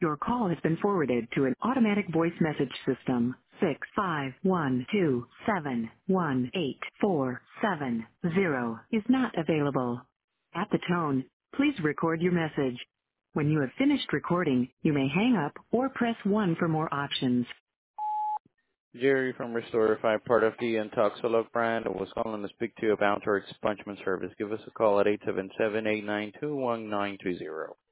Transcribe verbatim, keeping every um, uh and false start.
Your call has been forwarded to an automatic voice message system. Six five one two seven one eight four seven zero is not available. At the tone, please record your message. When you have finished recording, you may hang up or press one for more options. Jerry from Restorify, part of the Intoxilog brand. I was calling to speak to you about our expungement service. Give us a call at eight seven seven, eight nine two, one nine two zero.